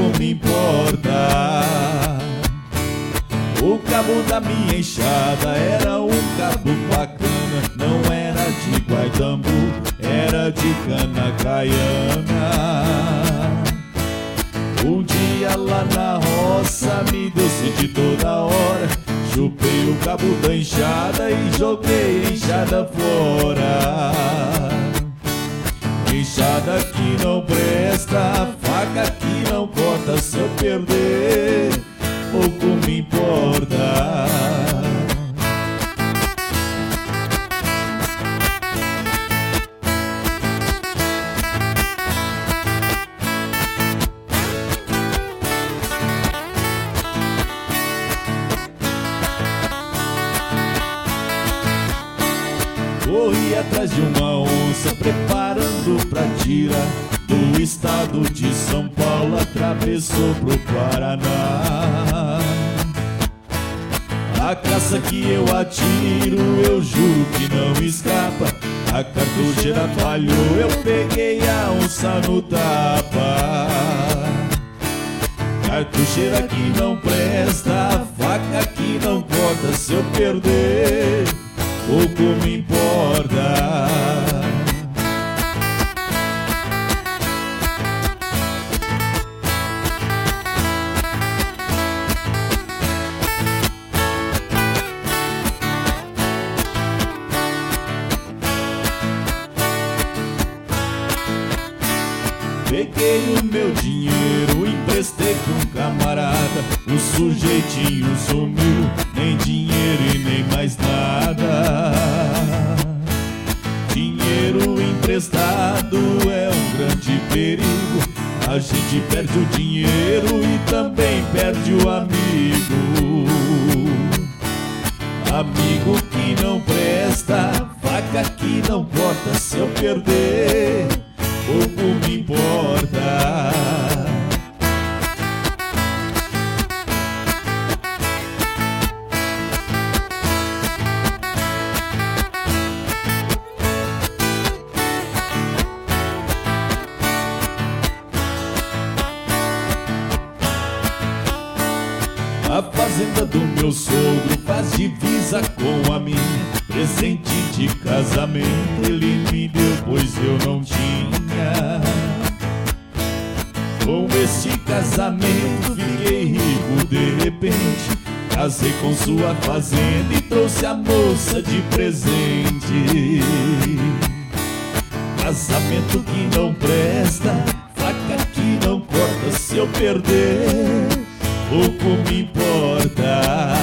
pouco me importa. O cabo da minha enxada era um cabo bacana, não era de guaitambu, era de cana caiana. Um dia lá na roça me deu sede toda hora, chupei o cabo da enxada e joguei a enxada fora. Enxada que não presta, faca que não corta, se eu perder, pouco me importa. Corri atrás de uma onça, preparando pra tirar do estado de São Paulo, atravessou pro Paraná. A caça que eu atiro, eu juro que não escapa. A cartucheira falhou, eu peguei a onça no tapa. Cartucheira que não presta, faca que não corta, se eu perder, pouco me importa. Peguei o meu dinheiro, emprestei pra um camarada. O sujeitinho sumiu, nem dinheiro e nem mais nada. Dinheiro emprestado é um grande perigo. A gente perde o dinheiro e também perde o amigo. Amigo que não presta, faca que não corta, se eu perder, pouco me importa. A fazenda do meu sogro faz divisa com a minha. Presente de casamento ele me deu, pois eu não tinha. Com este casamento fiquei rico de repente. Casei com sua fazenda e trouxe a moça de presente. Casamento que não presta, faca que não corta, se eu perder, pouco me importa.